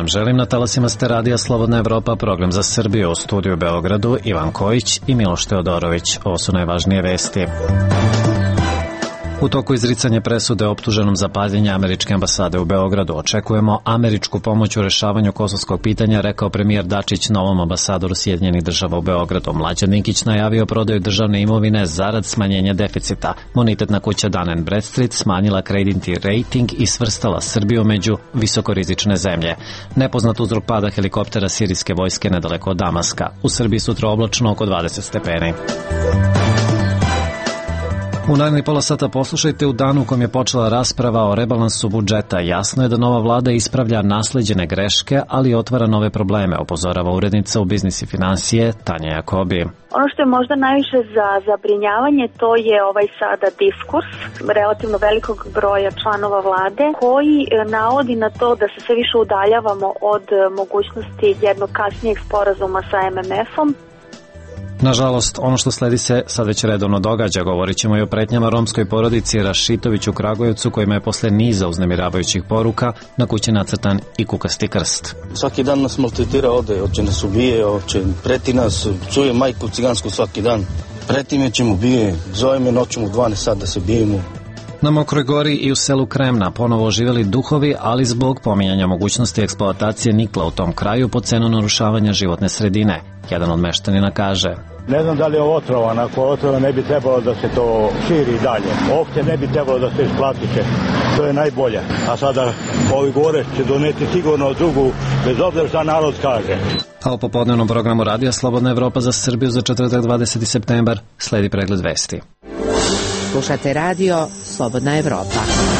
vam želim. Na talasima ste radija Slobodna Evropa, program za Srbiju, u studiju u Beogradu Ivan Kojić i Miloš Teodorović. Ovo su najvažnije vesti. U toku izricanja presude optuženom za paljenje američke ambasade u Beogradu očekujemo američku pomoć u rešavanju kosovskog pitanja, rekao premijer Dačić novom ambasadoru Sjedinjenih Država u Beogradu. Mlađan Dinkić najavio prodaju državne imovine zarad smanjenja deficita. Bonitetna kuća Dun & Bradstreet smanjila kreditni rating i svrstala Srbiju među visokorizične zemlje. Nepoznat uzrok pada helikoptera sirijske vojske nedaleko od Damaska. U Srbiji sutra oblačno oko 20 stepeni. U narednih pola sata poslušajte u danu u kojem je počela rasprava o rebalansu budžeta. Jasno je da nova vlada ispravlja nasleđene greške, ali otvara nove probleme, upozorava urednica u Biznis i finansije Tanja Jakobi. Ono što je možda najviše za zabrinjavanje, to je ovaj sada diskurs relativno velikog broja članova vlade koji navodi na to da se sve više udaljavamo od mogućnosti jednog kasnijeg sporazuma sa MMF-om. Nažalost, ono što sledi se sad već redovno događa. Govorit ćemo i o pretnjama romskoj porodici Rašitović u Kragujevcu, kojima je posle niza uznemiravajućih poruka na kući nacrtan i kukasti krst. Svaki dan nas maltretira ovde, hoće nas ubije, hoće preti nas, čuje majku cigansku svaki dan. Preti me će mu bije, zove me noću u 12 sat da se bijemo. Na Mokroj Gori i u selu Kremna ponovo oživjeli duhovi, ali zbog pominjanja mogućnosti eksploatacije nikla u tom kraju po cenu narušavanja životne sredine. Jedan od meštanina kaže: Ne znam da li je otrovan, ako je otrovan ne bi trebalo da se to širi dalje. Ovce ne bi trebalo da se isplatiše, to je najbolje. A sada ovi gore će doneti sigurno drugu, bez obzira šta narod kaže. A u popodnevnom programu radija Slobodna Evropa za Srbiju za četvrtak 20. septembar sledi pregled vesti. Slušate radio Slobodna Evropa.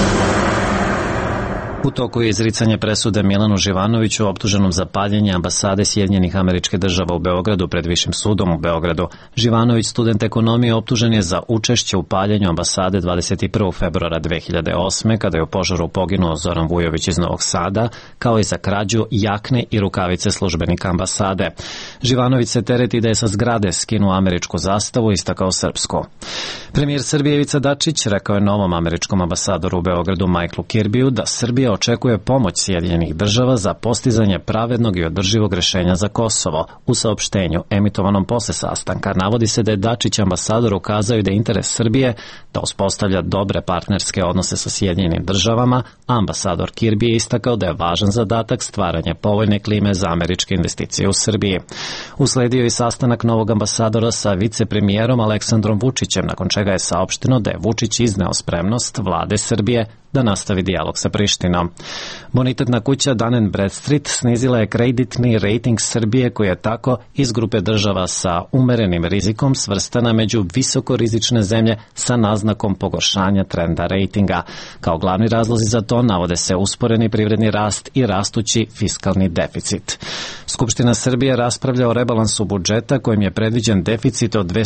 U toku je izricanje presude Milanu Živanoviću, optuženom za paljenje ambasade Sjedinjenih Američkih Država u Beogradu pred Višim sudom u Beogradu. Živanović, student ekonomije, optužen je za učešće u paljenju ambasade 21. februara 2008. kada je u požaru poginuo Zoran Vujović iz Novog Sada, kao i za krađu jakne i rukavice službenika ambasade. Živanović se tereti da je sa zgrade skinuo američku zastavu i istakao srpsku. Premijer Srbije Ivica Dačić rekao je novom američkom ambasadoru u Beogradu Michaelu Kirbiju da Srbija očekuje pomoć Sjedinjenih Država za postizanje pravednog i održivog rešenja za Kosovo. U saopštenju emitovanom posle sastanka navodi se da je Dačić ambasador ukazao da je interes Srbije da uspostavlja dobre partnerske odnose sa Sjedinjenim Državama, a ambasador Kirbi je istakao da je važan zadatak stvaranje povoljne klime za američke investicije u Srbiji. Usledio je sastanak novog ambasadora sa vicepremijerom Aleksandrom Vučićem, nakon čega je saopšteno da je Vučić izneo spremnost vlade Srbije da nastavi dijalog sa Prištinom. Bonitetna kuća Dun & Bradstreet snizila je kreditni rating Srbije, koji je tako iz grupe država sa umerenim rizikom svrstana među visokorizične zemlje sa naznakom pogoršanja trenda ratinga. Kao glavni razlozi za to navode se usporeni privredni rast i rastući fiskalni deficit. Skupština Srbije raspravlja o rebalansu budžeta kojim je predviđen deficit od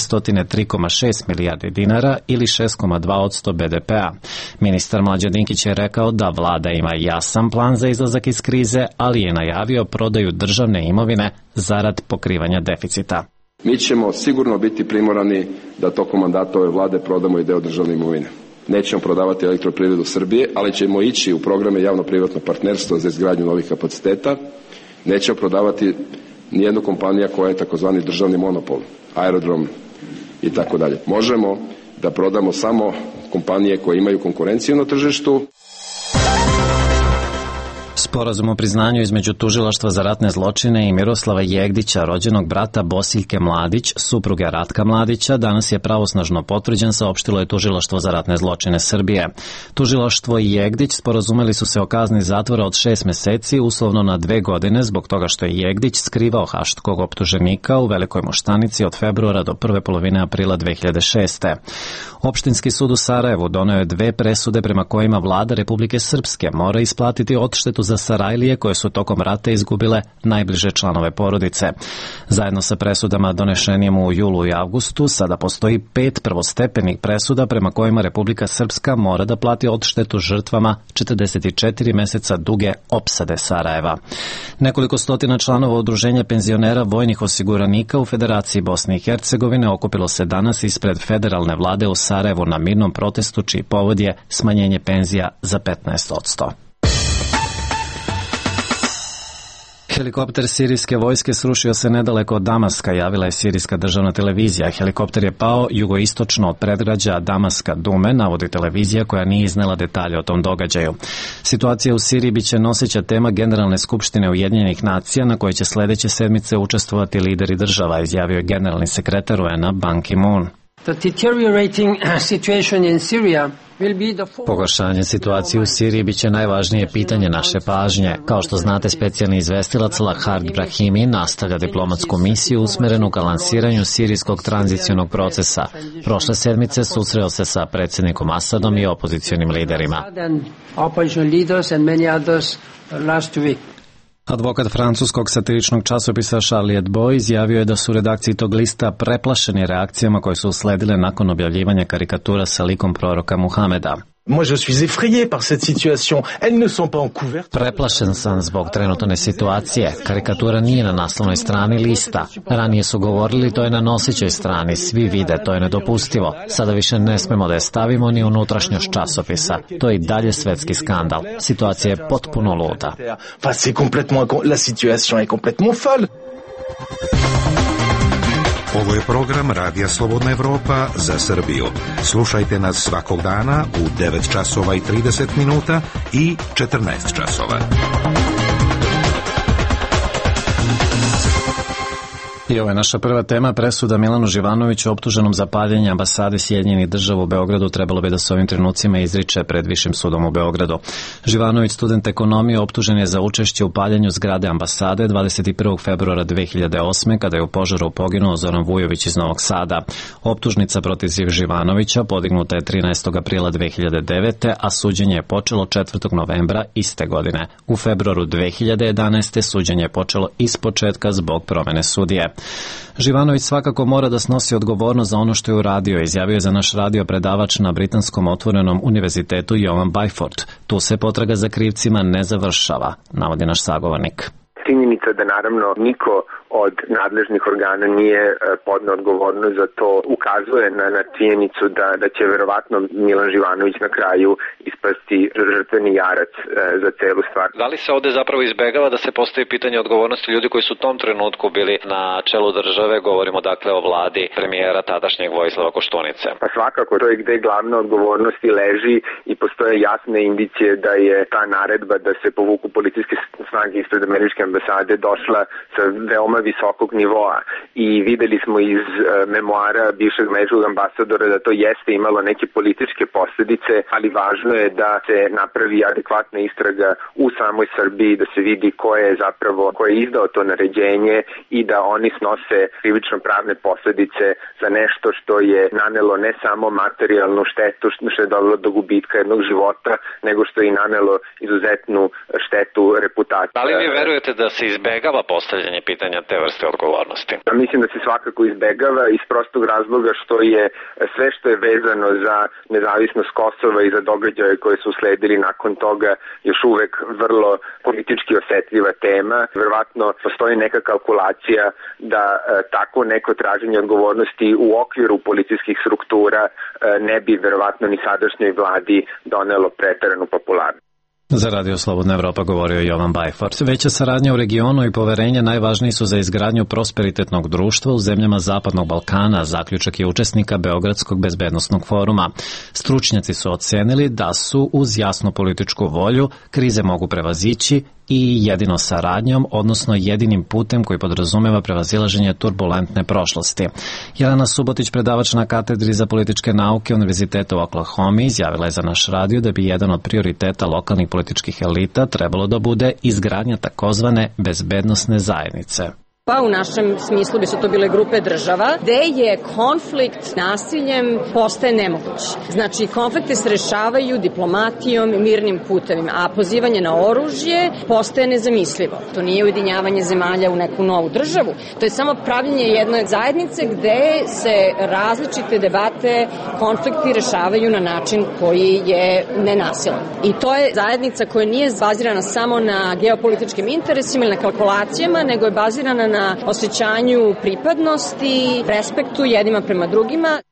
203,6 milijardi dinara ili 6,2% BDP-a. Ministar Mlađan Dinkić je rekao da vlada ima jasan plan za izlazak iz krize, ali je najavio prodaju državne imovine zarad pokrivanja deficita. Mi ćemo sigurno biti primorani da tokom mandata ove vlade prodamo i deo državne imovine. Nećemo prodavati Elektroprivredu Srbije, ali ćemo ići u programe javno-privatno partnerstvo za izgradnju novih kapaciteta. Nećemo prodavati nijednu kompaniju koja je takozvani državni monopol, aerodrom i tako dalje. Možemo da prodamo samo kompanije koje imaju konkurenciju na tržištu. Sporazum o priznanju između Tužilaštva za ratne zločine i Miroslava Jegdića, rođenog brata Bosiljke Mladić, supruge Ratka Mladića, danas je pravosnažno potvrđen, saopštilo je Tužilaštvo za ratne zločine Srbije. Tužilaštvo i Jegdić sporazumeli su se o kazni zatvora od 6 meseci, uslovno na 2 godine, zbog toga što je Jegdić skrivao haštkog optuženika u Velikoj Moštanici od februara do prve polovine aprila 2006. Opštinski sud u Sarajevu doneo je 2 presude prema kojima vlada Republike Srpske mora isplatiti odštetu za Sarajlije koje su tokom rata izgubile najbliže članove porodice. Zajedno sa presudama donešenim u julu i avgustu, sada postoji 5 prvostepenih presuda prema kojima Republika Srpska mora da plati odštetu žrtvama 44 meseca duge opsade Sarajeva. Nekoliko stotina članova udruženja penzionera vojnih osiguranika u Federaciji Bosne i Hercegovine okupilo se danas ispred federalne vlade u Sarajevu na mirnom protestu čiji povod je smanjenje penzija za 15%. Helikopter sirijske vojske srušio se nedaleko od Damaska, javila je sirijska državna televizija. Helikopter je pao jugoistočno od predgrađa Damaska Dume, navodi televizija koja nije iznela detalje o tom događaju. Situacija u Siriji biće noseća tema Generalne skupštine Ujedinjenih nacija na kojoj će sledeće sedmice učestvovati lideri država, izjavio je generalni sekretar UN-a Ban Ki-moon. Pogoršanje situacije u Siriji biće najvažnije pitanje naše pažnje. Kao što znate, specijalni izvestilac Lahard Brahimi nastavlja diplomatsku misiju usmerenu ka lansiranju sirijskog tranzicionog procesa. Prošle sedmice susreo se sa predsjednikom Asadom i opozicionim liderima. Advokat francuskog satiričnog časopisa Charlie Hebdo izjavio je da su redakciji tog lista preplašeni reakcijama koje su usledile nakon objavljivanja karikatura sa likom proroka Muhameda. Preplašen sam zbog trenutne situacije. Karikatura nije na naslovnoj strani lista. Ranije su govorili to je na nosećoj strani. Svi vide, to je nedopustivo. Sada više ne smemo da je stavimo ni unutrašnjost časopisa. To je i dalje svetski skandal. Situacija je potpuno luda. Ovo je program Radija Slobodna Evropa za Srbiju. Slušajte nas svakog dana u 9 časova i 30 minuta i 14 časova. I ovo je naša prva tema. Presuda Milanu Živanoviću optuženom za paljenje ambasade Sjedinjenih država u Beogradu trebalo bi da se ovim trenucima izriče pred Višim sudom u Beogradu. Živanović, student ekonomije, optužen je za učešće u paljenju zgrade ambasade 21. februara 2008. kada je u požaru poginuo Zoran Vujović iz Novog Sada. Optužnica protiv Živanovića podignuta je 13. aprila 2009. a suđenje je počelo 4. novembra iste godine. U februaru 2011. suđenje je počelo ispočetka zbog promene sudije. Živanović svakako mora da snosi odgovornost za ono što je uradio, izjavio je za naš radio predavač na Britanskom otvorenom univerzitetu Jovan Byford. Tu se potraga za krivcima ne završava, navodi naš sagovornik. Činjenica da naravno niko od nadležnih organa nije podneo odgovornost za to ukazuje na činjenicu da će verovatno Milan Živanović na kraju ispasti žrtveni jarac za celu stvar. Da li se ovde zapravo izbegava da se postavi pitanje odgovornosti ljudi koji su u tom trenutku bili na čelu države, govorimo dakle o vladi premijera tadašnjeg Vojislava Koštunice? Pa svakako, to je gde glavna odgovornost i leži i postoje jasne indicije da je ta naredba da se povuku policijske snage ispred američke ambasade došla sa veoma visokog nivoa i videli smo iz memoara bivšeg američkog ambasadora da to jeste imalo neke političke posljedice, ali važno je da se napravi adekvatna istraga u samoj Srbiji, da se vidi ko je izdao to naređenje i da oni snose krivično pravne posljedice za nešto što je nanelo ne samo materijalnu štetu, što je dovelo do gubitka jednog života, nego što je i nanelo izuzetnu štetu reputacije. Da li vi verujete da se izbegava postavljanje pitanja te vrste odgovornosti? Mislim da se svakako izbegava iz prostog razloga što je sve što je vezano za nezavisnost Kosova i za događaje koje su sledili nakon toga još uvek vrlo politički osetljiva tema. Verovatno postoji neka kalkulacija da tako neko traženje odgovornosti u okviru policijskih struktura ne bi verovatno ni sadašnjoj vladi donelo preteranu popularnost. Za Radio Slobodna Evropa govorio Jovan Byford. Veća saradnja u regionu i poverenje najvažniji su za izgradnju prosperitetnog društva u zemljama Zapadnog Balkana, zaključak je učesnika Beogradskog bezbednosnog foruma. Stručnjaci su ocenili da su uz jasnu političku volju krize mogu prevazići i jedino saradnjom, odnosno jedinim putem koji podrazumeva prevazilaženje turbulentne prošlosti. Jelena Subotić, predavač na katedri za političke nauke Univerziteta u Oklahoma, izjavila je za naš radio da bi jedan od prioriteta lokalnih političkih elita trebalo da bude izgradnja takozvane bezbednosne zajednice. Pa u našem smislu bi su to bile grupe država, gde je konflikt nasiljem postaje nemoguć. Znači, konflikte se rešavaju diplomatijom i mirnim putevima, a pozivanje na oružje postaje nezamislivo. To nije ujedinjavanje zemalja u neku novu državu, to je samo pravljenje jedne zajednice gde se različite debate, konflikti rešavaju na način koji je nenasilan. I to je zajednica koja nije bazirana samo na geopolitičkim interesima ili na kalkulacijama, nego je bazirana na osjećanju pripadnosti, respektu jednima prema drugima.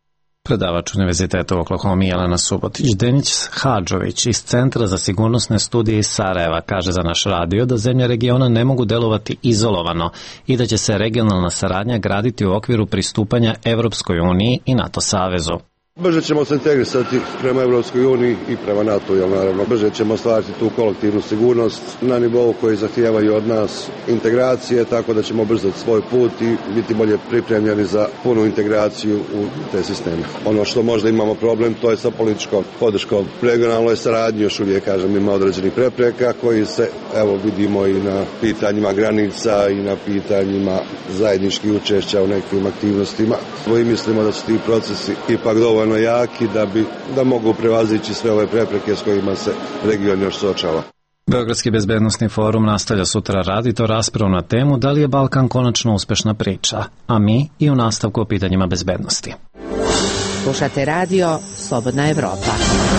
Predavač Univerziteta u Oklahomi Jelena Subotić. Denis Hadžović iz Centra za sigurnosne studije iz Sarajeva kaže za naš radio da zemlje regiona ne mogu delovati izolovano i da će se regionalna saradnja graditi u okviru pristupanja Evropskoj uniji i NATO savezu. Brže ćemo se integrisati prema Evropskoj uniji i prema NATO, jer naravno brže ćemo ostvariti tu kolektivnu sigurnost na nivou koji zahtijevaju od nas integracije, tako da ćemo brzati svoj put i biti bolje pripremljeni za punu integraciju u te sisteme. Ono što možda imamo problem, to je sa političkom podrškom. Regionalnoj saradnji još uvijek, kažem, ima određenih prepreka koji se, evo, vidimo i na pitanjima granica i na pitanjima zajedničkih učešća u nekim aktivnostima. I mislimo da su ti procesi ipak dovoljno jaki da mogu prevazići sve ove prepreke s kojima se region još suočava. Beogradski bezbednosni forum nastavlja sutra rad i to raspravu na temu da li je Balkan konačno uspešna priča, a mi i u nastavku o pitanjima bezbednosti. Slušate radio Slobodna Evropa.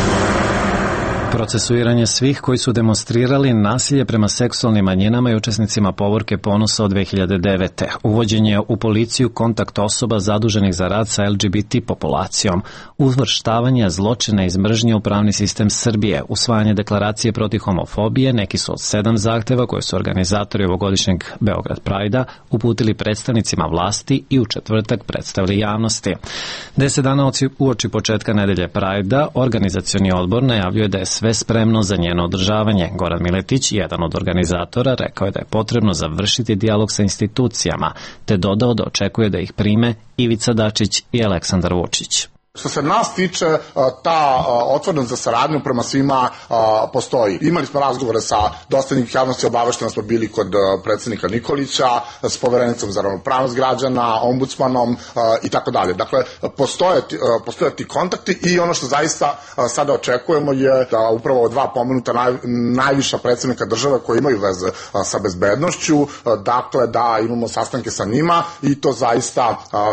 Procesuiranje svih koji su demonstrirali nasilje prema seksualnim manjinama i učesnicima Povorke ponosa od 2009. Uvođenje u policiju kontakt osoba zaduženih za rad sa LGBT populacijom, uvrštavanje zločina iz mržnje u pravni sistem Srbije, usvajanje deklaracije protiv homofobije, neki su od 7 zahteva koje su organizatori ovogodišnjeg Beograd Prajda uputili predstavnicima vlasti i u četvrtak predstavili javnosti. 10 dana uoči početka nedelje Prajda, organizacioni odbor najavljuje da je sve spremno za njeno održavanje. Goran Miletić, jedan od organizatora, rekao je da je potrebno završiti dijalog sa institucijama, te dodao da očekuje da ih prime Ivica Dačić i Aleksandar Vučić. Što se nas tiče, ta otvorenost za saradnju prema svima postoji. Imali smo razgovore sa dosta njih javnosti, obavešteno smo bili kod predsednika Nikolića, s poverenicom za ravnopravnost građana, ombudsmanom i tako dalje. Dakle, postoje ti kontakti i ono što zaista sada očekujemo je da upravo 2 pomenuta najviša predsednika države koji imaju veze sa bezbednošću, dakle da imamo sastanke sa njima i to zaista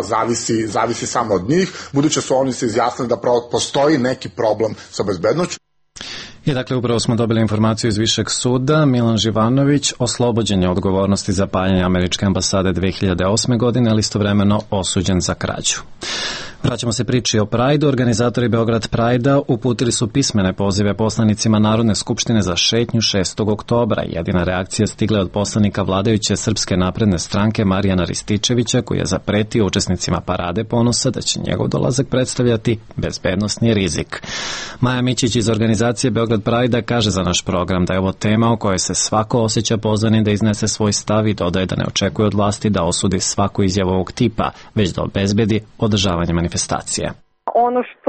zavisi samo od njih, budući su oni se izjasnili da postoji neki problem sa bezbednošću. I dakle, upravo smo dobili informaciju iz Višeg suda. Milan Živanović oslobođen je odgovornosti za paljenje američke ambasade 2008. godine, ali istovremeno osuđen za krađu. Vraćamo se priči o Prajdu. Organizatori Beograd Prajda uputili su pismene pozive poslanicima Narodne skupštine za šetnju 6. oktobra. Jedina reakcija stigla je od poslanika vladajuće Srpske napredne stranke Marijana Rističevića, koji je zapretio učesnicima Parade ponosa da će njegov dolazak predstavljati bezbednosni rizik. Maja Mićić iz organizacije Beograd Prajda kaže za naš program da je ovo tema o kojoj se svako osjeća pozvanim da iznese svoj stav i dodaje da ne očekuje od vlasti da osudi svaku izjavu ovog tipa, već da obezbedi održavanje manifestacije. Ono što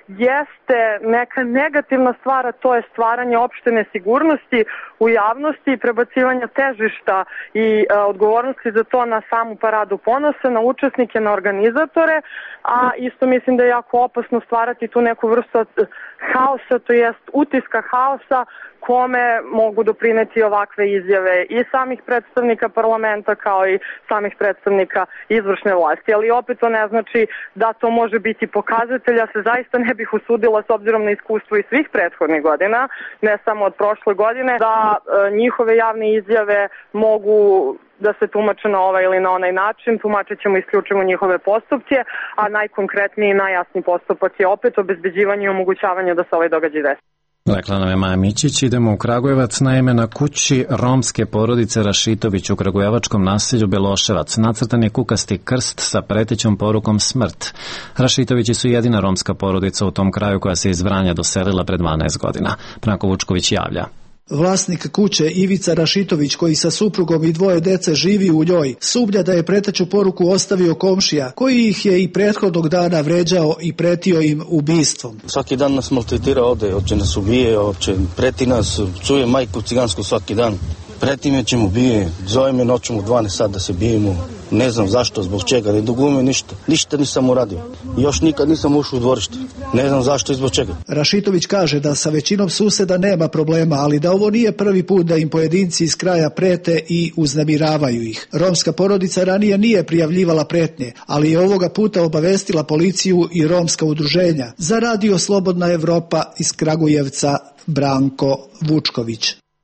jeste neka negativna stvar, to je stvaranje opšte nesigurnosti u javnosti i prebacivanja težišta i odgovornosti za to na samu Paradu ponosa, na učesnike, na organizatore, a isto mislim da je jako opasno stvarati tu neku vrstu haosa, to jest utiska haosa kome mogu doprineti ovakve izjave i samih predstavnika parlamenta kao i samih predstavnika izvršne vlasti. Ali opet to ne znači da to može biti pokazatelj. Ja se zaista ne bih usudila s obzirom na iskustvo iz svih prethodnih godina, ne samo od prošle godine, da njihove javne izjave mogu da se tumače na ovaj ili na onaj način. Tumačit ćemo isključivo njihove postupke, a najkonkretniji i najjasniji postupak je opet obezbeđivanje i omogućavanje da se ovaj događaj desi. Rekla nam je Maja Mićić. Idemo u Kragujevac. Naime, na kući romske porodice Rašitović u kragujevačkom naselju Beloševac nacrtan je kukasti krst sa pretećom porukom smrt. Rašitovići su jedina romska porodica u tom kraju koja se iz Vranja doselila pre 12 godina. Branko Vučković javlja. Vlasnik kuće Ivica Rašitović, koji sa suprugom i 2 dece živi u njoj, sumnja da je preteću poruku ostavio komšija, koji ih je i prethodnog dana vređao i pretio im ubistvom. Svaki dan nas maltretira ovde, hoće nas ubije, hoće preti nas, čuje majku cigansku svaki dan. Preti me će mu bije, zove me noćom u 12 sat da se bijemo. Ne znam zašto, zbog čega, ne dugume ništa nisam uradio. Još nikad nisam ušao u dvorište, ne znam zašto i zbog čega. Rašitović kaže da sa većinom suseda nema problema, ali da ovo nije prvi put da im pojedinci iz kraja prete i uznemiravaju ih. Romska porodica ranije nije prijavljivala pretnje, ali je ovoga puta obavestila policiju i romska udruženja. Za radio Slobodna Evropa iz Kragujevca, Branko Vučković.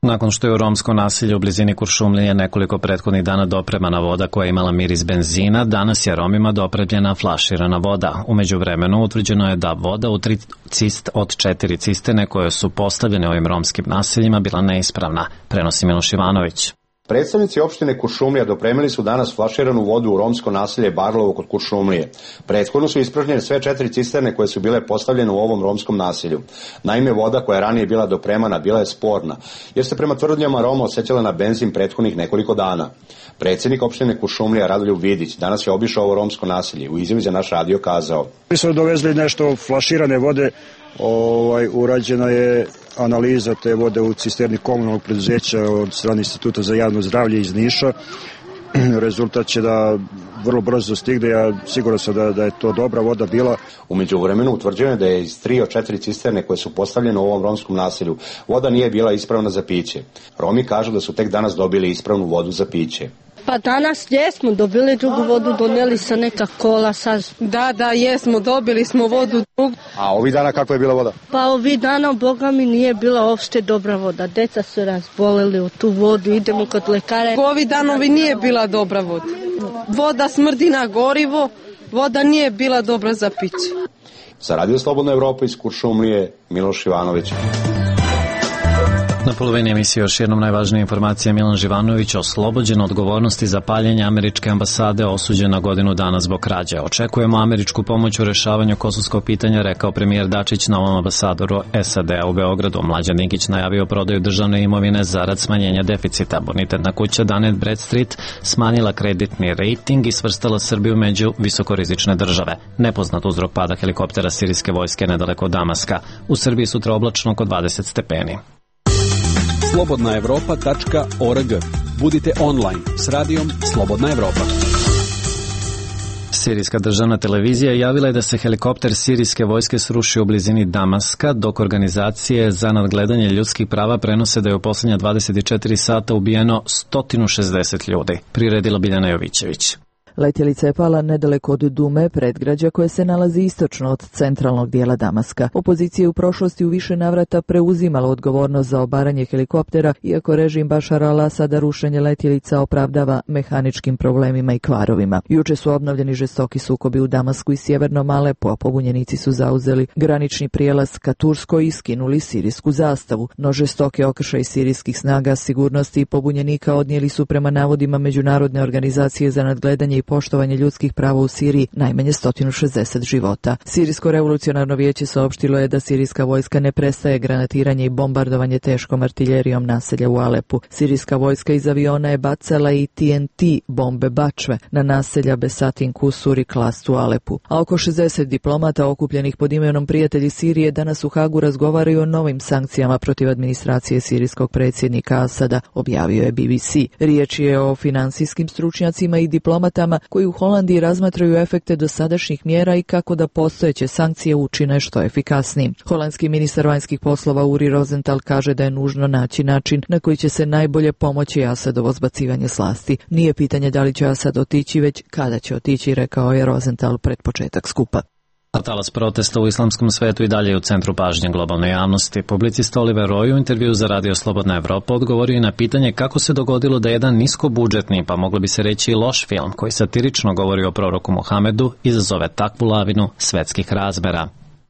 Nakon što je u romsko naselje u blizini Kuršumlije nekoliko prethodnih dana dopremana voda koja je imala miris benzina, danas je Romima dopremljena flaširana voda. U međuvremenu utvrđeno je da voda od 4 cisterne koje su postavljene ovim romskim naseljima bila neispravna, prenosi Miloš Ivanović. Predstavnici opštine Kuršumlija dopremili su danas flaširanu vodu u romsko naselje Barlovo kod Kuršumlije. Prethodno su ispražnjene sve 4 cisterne koje su bile postavljene u ovom romskom naselju. Naime, voda koja je ranije bila dopremana bila je sporna, jer se prema tvrdnjama Roma osjećala na benzin prethodnih nekoliko dana. Predsjednik opštine Kuršumlija Radoljub Vidić danas je obišao ovo romsko naselje. U izjavi za naš radio kazao: Mi smo dovezli nešto flaširane vode, urađena je analiza te vode u cisterni komunalnog preduzeća od strane Instituta za javno zdravlje iz Niša. Rezultat će da vrlo brzo stigne, ja siguran sam da je to dobra voda bila. U međuvremenu utvrđeno je da je iz 3 od 4 cisterne koje su postavljene u ovom romskom naselju voda nije bila ispravna za piće. Romi kažu da su tek danas dobili ispravnu vodu za piće. Pa danas jesmo dobili drugu vodu, donijeli sa neka kola. Da, jesmo, dobili smo vodu drugu. A ovih dana kakva je bila voda? Pa ovih dana, Boga mi, nije bila uopšte dobra voda. Deca su razboleli u tu vodu, idemo kod lekara. Ovih danovi nije bila dobra voda. Voda smrdi na gorivo, voda nije bila dobra za piće. Za Radio Slobodna Evropa iz Kuršumlije, Miloš Ivanović. Na polovini emisije još jednom najvažnija informacija. Milan Živanović oslobođen odgovornosti za paljenje američke ambasade, osuđen na godinu dana zbog krađe. Očekujemo američku pomoć u rešavanju kosovskog pitanja, rekao premijer Dačić novom ambasadoru SAD-a u Beogradu. Mlađan Dinkić najavio prodaju državne imovine zarad smanjenja deficita. Bonitetna kuća Dun & Bradstreet smanjila kreditni rejting i svrstala Srbiju među visokorizične države. Nepoznat uzrok pada helikoptera sirijske vojske nedaleko od Damaska. U Srbiji sutra oblačno oko 20 stepeni. slobodnaevropa.org. Budite online s radijom Slobodna Evropa. Sirijska državna televizija javila je da se helikopter sirijske vojske srušio u blizini Damaska, dok organizacije za nadgledanje ljudskih prava prenose da je u posljednja 24 sata ubijeno 160 ljudi. Priredila Biljana Jovićević. Letjelica je pala nedaleko od Dume, predgrađa koje se nalazi istočno od centralnog dijela Damaska. Opozicija je u prošlosti u više navrata preuzimala odgovornost za obaranje helikoptera, iako režim Bašara al-Asada rušenje letjelica opravdava mehaničkim problemima i kvarovima. Juče su obnovljeni žestoki sukobi u Damasku i sjevernom Alepu, a pobunjenici su zauzeli granični prijelaz ka Turskoj i skinuli sirijsku zastavu. No žestoke okršaj sirijskih snaga sigurnosti i pobunjenika odnijeli su prema navodima Međunarodne organizacije za nadgledanje i poštovanje ljudskih prava u Siriji najmanje 160 života. Sirijsko revolucionarno vijeće saopštilo je da sirijska vojska ne prestaje granatiranje i bombardovanje teškom artiljerijom naselja u Alepu. Sirijska vojska iz aviona je bacala i TNT bombe bačve na naselja Besatin Kusur i Klast u Alepu. A oko 60 diplomata okupljenih pod imenom Prijatelji Sirije danas u Hagu razgovaraju o novim sankcijama protiv administracije sirijskog predsjednika Asada, objavio je BBC. Riječ je o finansijskim stručnjacima i diplomatama koji u Holandiji razmatraju efekte dosadašnjih mjera i kako da postojeće sankcije učine što efikasnijim. Holandski ministar vanjskih poslova Uri Rosenthal kaže da je nužno naći način na koji će se najbolje pomoći Asadovo zbacivanje s vlasti. Nije pitanje da li će Asad otići, već kada će otići, rekao je Rosenthal pred početak skupa. A talas protesta u islamskom svetu i dalje je u centru pažnje globalne javnosti. Publicista Oliver Roy u intervju za Radio Slobodna Evropa odgovorio je na pitanje kako se dogodilo da jedan niskobudžetni, pa moglo bi se reći i loš film, koji satirično govori o proroku Mohamedu, izazove takvu lavinu svetskih razmera.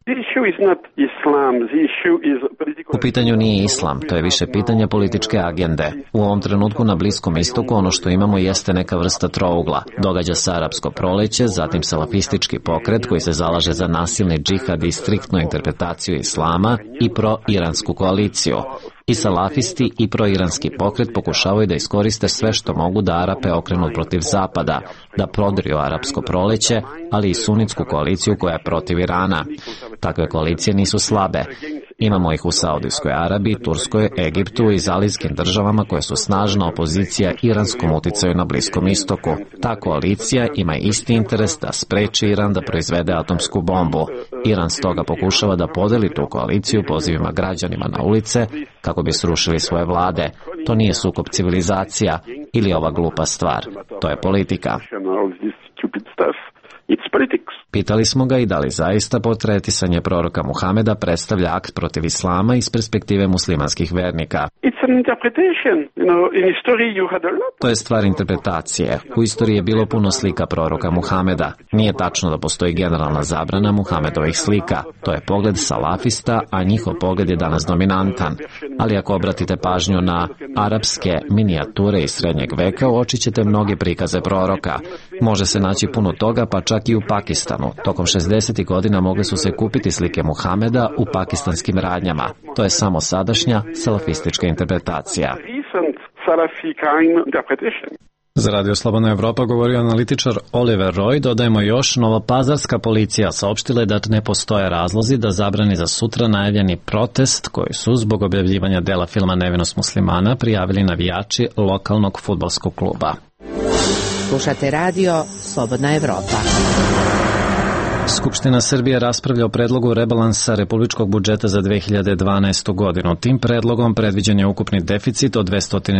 U pitanju nije islam, to je više pitanje političke agende. U ovom trenutku na Bliskom istoku ono što imamo jeste neka vrsta trougla. Događa se arapsko proleće, zatim salafistički pokret koji se zalaže za nasilni džihad i striktnu interpretaciju islama i pro-iransku koaliciju. I salafisti i proiranski pokret pokušavaju da iskoriste sve što mogu da Arape okrenu protiv Zapada, da prodriju arapsko proleće, ali i sunitsku koaliciju koja je protiv Irana. Takve koalicije nisu slabe. Imamo ih u Saudijskoj Arabiji, Turskoj, Egiptu i zalivskim državama koje su snažna opozicija iranskom uticaju na Bliskom istoku. Ta koalicija ima isti interes da spreči Iran da proizvede atomsku bombu. Iran stoga pokušava da podeli tu koaliciju pozivima građanima na ulice kako bi srušili svoje vlade. To nije sukob civilizacija ili ova glupa stvar. To je politika. Pitali smo ga i da li zaista portretisanje proroka Muhameda predstavlja akt protiv islama iz perspektive muslimanskih vernika. To je stvar interpretacije. U istoriji je bilo puno slika proroka Muhameda. Nije tačno da postoji generalna zabrana Muhamedovih slika. To je pogled salafista, a njihov pogled je danas dominantan. Ali ako obratite pažnju na arapske minijature iz srednjeg veka, uočit ćete mnoge prikaze proroka. Može se naći puno toga, pa čak i u Pakistanu. Tokom 60. godina mogle su se kupiti slike Muhameda u pakistanskim radnjama. To je samo sadašnja salafistička interpretacija. Za Radio Slobodna Evropa govorio analitičar Oliver Roy. Dodajemo još, novopazarska policija saopštila je da ne postoje razlozi da zabrani za sutra najavljeni protest koji su zbog objavljivanja dela filma Nevinost muslimana prijavili navijači lokalnog fudbalskog kluba. Slušate radio Slobodna Evropa. Skupština Srbije raspravlja o predlogu rebalansa republičkog budžeta za 2012. godinu. Tim predlogom predviđen je ukupni deficit od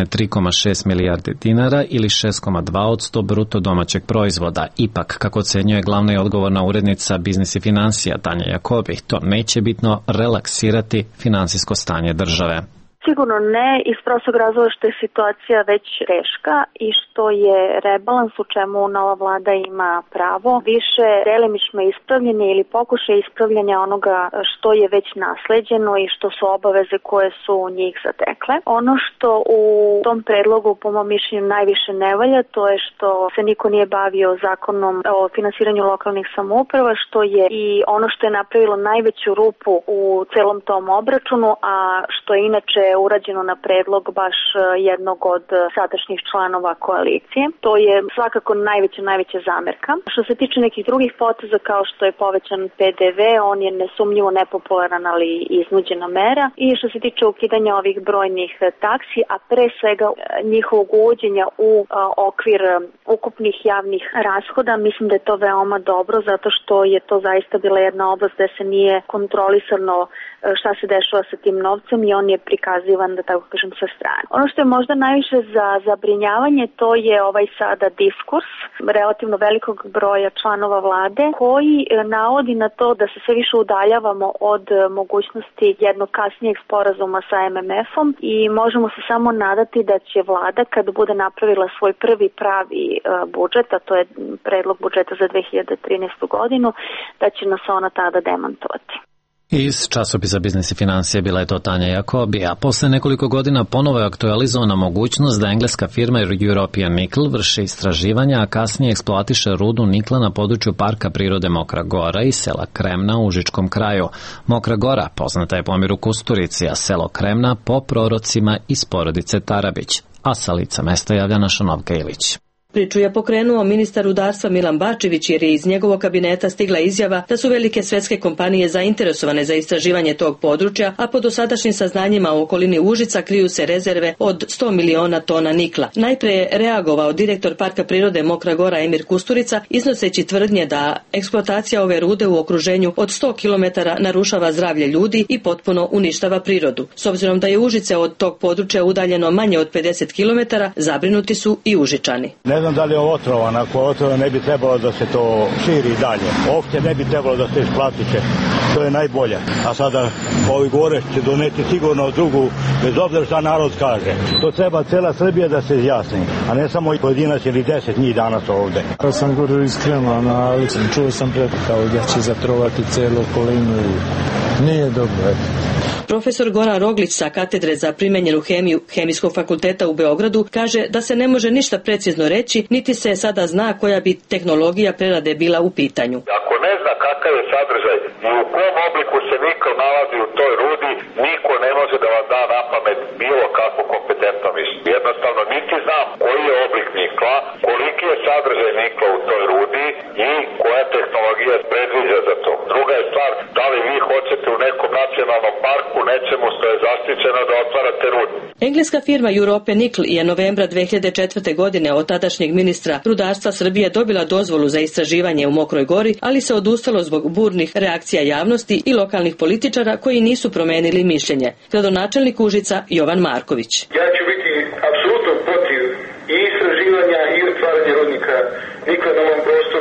203,6 milijardi dinara ili 6,2% bruto domaćeg proizvoda. Ipak, kako ocenjuje glavna i odgovorna urednica Biznis i financija Tanja Jakobi, to neće bitno relaksirati finansijsko stanje države. Sigurno ne, iz prostog razloga što je situacija već teška i što je rebalans, u čemu nova vlada ima pravo, više delimično ispravljanje ili pokušaj ispravljanja onoga što je već nasleđeno i što su obaveze koje su njih zatekle. Ono što u tom predlogu po mom mišljenju najviše ne valja, to je što se niko nije bavio zakonom o finansiranju lokalnih samouprava, što je i ono što je napravilo najveću rupu u celom tom obračunu, a što je inače urađeno na predlog baš jednog od sadašnjih članova koalicije. To je svakako najveća zamerka. Što se tiče nekih drugih poteza kao što je povećan PDV, on je nesumnjivo nepopularan, ali iznuđena mera. I što se tiče ukidanja ovih brojnih taksi, a pre svega njihovog uvođenja u okvir ukupnih javnih rashoda, mislim da je to veoma dobro zato što je to zaista bila jedna oblast gde se nije kontrolisano šta se dešava sa tim novcem i on je prikazivan, da tako kažem, sa strane. Ono što je možda najviše za zabrinjavanje, to je ovaj sada diskurs relativno velikog broja članova vlade koji navodi na to da se sve više udaljavamo od mogućnosti jednog kasnijeg sporazuma sa MMF-om i možemo se samo nadati da će vlada, kad bude napravila svoj prvi pravi budžet, a to je predlog budžeta za 2013. godinu, da će nas ona tada demantovati. Iz časopisa Biznis i financije bila je to Tanja Jakobi, a posle nekoliko godina ponovo je aktualizovana mogućnost da engleska firma European Nickel vrši istraživanja, a kasnije eksploatiše rudu nikla na području Parka prirode Mokra Gora i sela Kremna u Užičkom kraju. Mokra Gora poznata je po Miru Kusturici, a selo Kremna po prorocima iz porodice Tarabić, a sa lica mesta javlja naša Novka Ilić. Priču je pokrenuo ministar rudarstva Milan Bačević jer je iz njegovog kabineta stigla izjava da su velike svetske kompanije zainteresovane za istraživanje tog područja, a po dosadašnjim saznanjima u okolini Užica kriju se rezerve od 100 miliona tona nikla. Najpre je reagovao direktor Parka prirode Mokra Gora Emir Kusturica iznoseći tvrdnje da eksploatacija ove rude u okruženju od 100 km narušava zdravlje ljudi i potpuno uništava prirodu. S obzirom da je Užice od tog područja udaljeno manje od 50 km, zabrinuti su i Užičani. Ne znam da li je otrovan, ako je otrovan ne bi trebalo da se to širi dalje. Ovdje ne bi trebalo da se isplatiće, to je najbolje. A sada ovi gore će doneti sigurno drugu, bez obzira šta narod kaže. To treba cela Srbija da se izjasni, a ne samo pojedinac ili 10 njih danas ovde. Ja sam govorio iskreno, čuo sam pretkao da će zatrovati celu okolinu i nije dobro. Profesor Goran Roglić sa katedre za primenjenu hemiju Hemijskog fakulteta u Beogradu kaže da se ne može ništa precizno reći, niti se sada zna koja bi tehnologija prerade bila u pitanju. Ako ne zna kakav je sadržaj i u kom obliku se nikl nalazi u toj rudi, niko ne može da vam da na pamet bilo kako kompetentno mišljenje. Jednostavno niti znam koji je oblik nikla, koliki je sadržaj nikla u toj rudi i koja tehnologija predviđa za to. Druga je stvar, da li vi hoćete u nekom nacionalnom parku nečemu što je zaštićeno da otvarate rudu. Engleska firma European Nickel je novembra 2004. godine od tadašnjeg ministra rudarstva Srbije dobila dozvolu za istraživanje u Mokroj Gori, ali se odustalo zbog burnih reakcija javnosti i lokalnih političara koji nisu promenili mišljenje. Gradonačelnik Užica Jovan Marković. Ja ću biti apsolutno protiv i istraživanja i otvaranja rudnika nikla na ovom prostoru.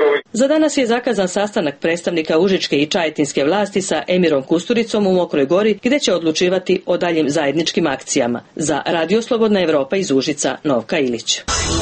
Za danas je zakazan sastanak predstavnika užičke i čajetinske vlasti sa Emirom Kusturicom u Mokroj Gori, gdje će odlučivati o daljim zajedničkim akcijama. Za Radio Slobodna Evropa iz Užica, Novka Ilić.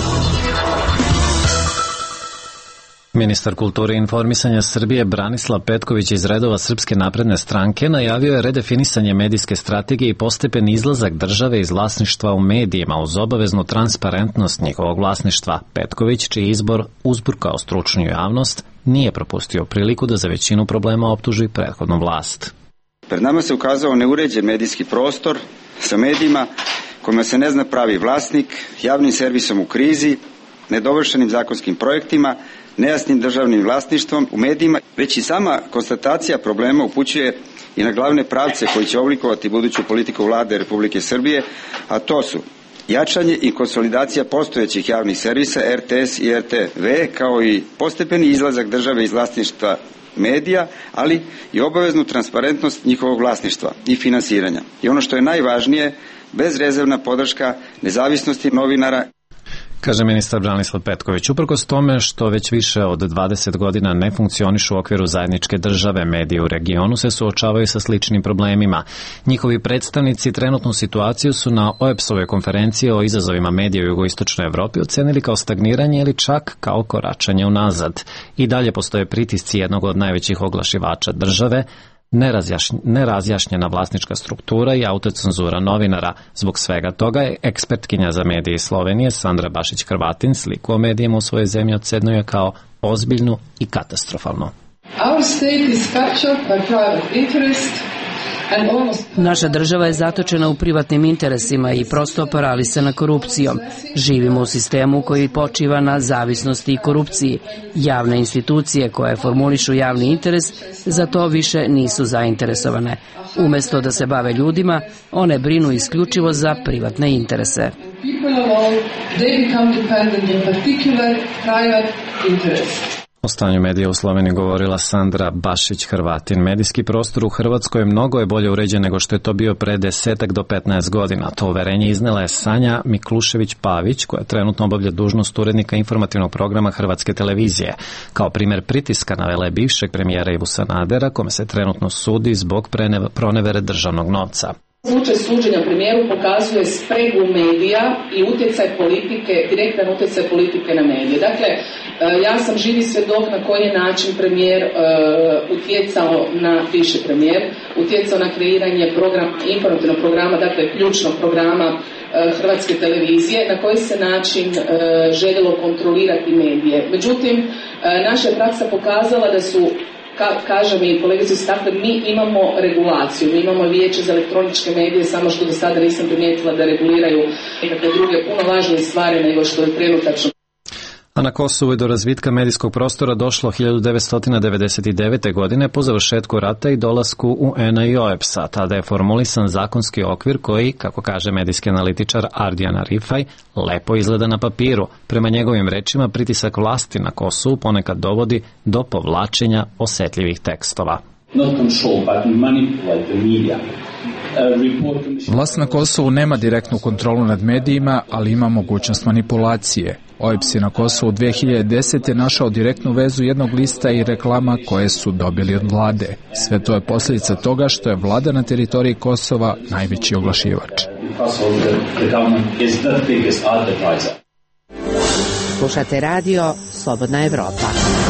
Ministar kulture i informisanja Srbije Branislav Petković iz redova Srpske napredne stranke najavio je redefinisanje medijske strategije i postepeni izlazak države iz vlasništva u medijima uz obaveznu transparentnost njihovog vlasništva. Petković, čiji izbor uzburkao stručnu javnost, nije propustio priliku da za većinu problema optuži prethodnu vlast. Pred nama se ukazao neuređen medijski prostor sa medijima kojima se ne zna pravi vlasnik, javnim servisom u krizi, nedovršenim zakonskim projektima, nejasnim državnim vlasništvom u medijima, već i sama konstatacija problema upućuje i na glavne pravce koji će oblikovati buduću politiku vlade Republike Srbije, a to su jačanje i konsolidacija postojećih javnih servisa RTS i RTV, kao i postepeni izlazak države iz vlasništva medija, ali i obaveznu transparentnost njihovog vlasništva i finansiranja. I ono što je najvažnije, bezrezervna podrška nezavisnosti novinara. Kaže ministar Branislav Petković, uprkos tome što već više od 20 godina ne funkcionišu u okviru zajedničke države, mediji u regionu se suočavaju sa sličnim problemima. Njihovi predstavnici trenutnu situaciju su na OEBS-ovoj konferenciji o izazovima medija u jugoistočnoj Evropi ocenili kao stagniranje ili čak kao koračanje unazad. I dalje postoje pritisci jednog od najvećih oglašivača države, nerazjašnjena vlasnička struktura i autocenzura novinara. Zbog svega toga je ekspertkinja za medije iz Slovenije Sandra Bašić-Hrvatin sliku o medijima u svojoj zemlji ocenjuje kao ozbiljnu i katastrofalnu. Our state is captured by private interest. Naša država je zatočena u privatnim interesima i prosto paralisana korupcijom. Živimo u sistemu koji počiva na zavisnosti i korupciji. Javne institucije koje formulišu javni interes za to više nisu zainteresovane. Umesto da se bave ljudima, one brinu isključivo za privatne interese. O stanju medija u Sloveniji govorila Sandra Bašić-Hrvatin. Medijski prostor u Hrvatskoj mnogo je bolje uređen nego što je to bio pre 10 do 15 godina. To uverenje iznela je Sanja Miklušević-Pavić, koja trenutno obavlja dužnost urednika informativnog programa Hrvatske televizije. Kao primjer pritiska navela je bivšeg premijera Ivu Sanadera, kome se trenutno sudi zbog pronevere državnog novca. Slučaj suđenja premijeru pokazuje spregu medija i utjecaj politike, direktan utjecaj politike na medije. Dakle, ja sam živi svjedok na koji je način premijer utjecao na bivši premijer, utjecao na kreiranje informativnog programa, dakle ključnog programa Hrvatske televizije, na koji se način željelo kontrolirati medije. Međutim, naša je praksa pokazala da su, kaže mi kolegice istakle, mi imamo regulaciju, mi imamo vijeće za elektroničke medije, samo što do sada nisam primijetila da reguliraju nekakve druge puno važnije stvari nego što je trenutačno. A na Kosovu je do razvitka medijskog prostora došlo 1999. godine po završetku rata i dolasku UN-a i OEBS-a. Tada je formulisan zakonski okvir koji, kako kaže medijski analitičar Ardijan Arifaj, lepo izgleda na papiru. Prema njegovim rečima, pritisak vlasti na Kosovu ponekad dovodi do povlačenja osetljivih tekstova. Vlast na Kosovu nema direktnu kontrolu nad medijima, ali ima mogućnost manipulacije. OEBS je na Kosovu 2010. našao direktnu vezu jednog lista i reklama koje su dobili od vlade. Sve to je posljedica toga što je vlada na teritoriji Kosova najveći oglašivač. Slušate radio Slobodna Evropa.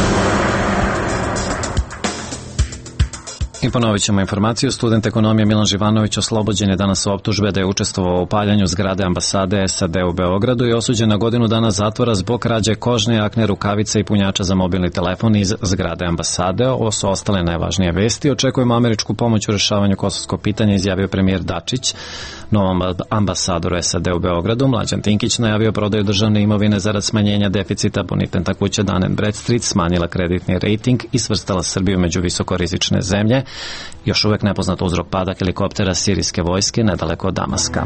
I ponovit ćemo informaciju. Student ekonomije Milan Živanović oslobođen je danas optužbe da je učestvovao u paljenju zgrade ambasade SAD u Beogradu i osuđen na godinu dana zatvora zbog krađe kožne jakne, rukavice i punjača za mobilni telefon iz zgrade ambasade. Ovo su ostale najvažnije vesti. Očekujemo američku pomoć u rešavanju kosovskog pitanja, izjavio premijer Dačić. Novom ambasadoru SAD u Beogradu Mlađan Tinkić najavio prodaju državne imovine zarad smanjenja deficita. Bonitentna kuća Dun & Bradstreet smanjila kreditni rejting i svrstala Srbiju među visokorizične zemlje. Još uvek nepoznat uzrok pada helikoptera sirijske vojske nedaleko od Damaska.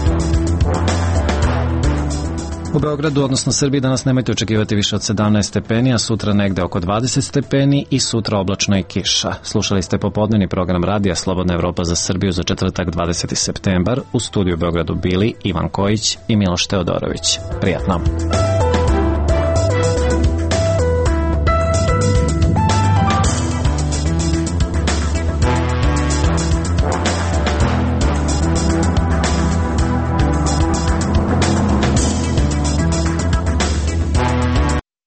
U Beogradu, odnosno Srbiji, danas nemojte očekivati više od 17 stepeni, a sutra negde oko 20 stepeni i sutra oblačno i kiša. Slušali ste popodnevni program radija Slobodna Evropa za Srbiju za četvrtak 20. septembar. U studiju u Beogradu bili Ivan Kojić i Miloš Teodorović. Prijatno.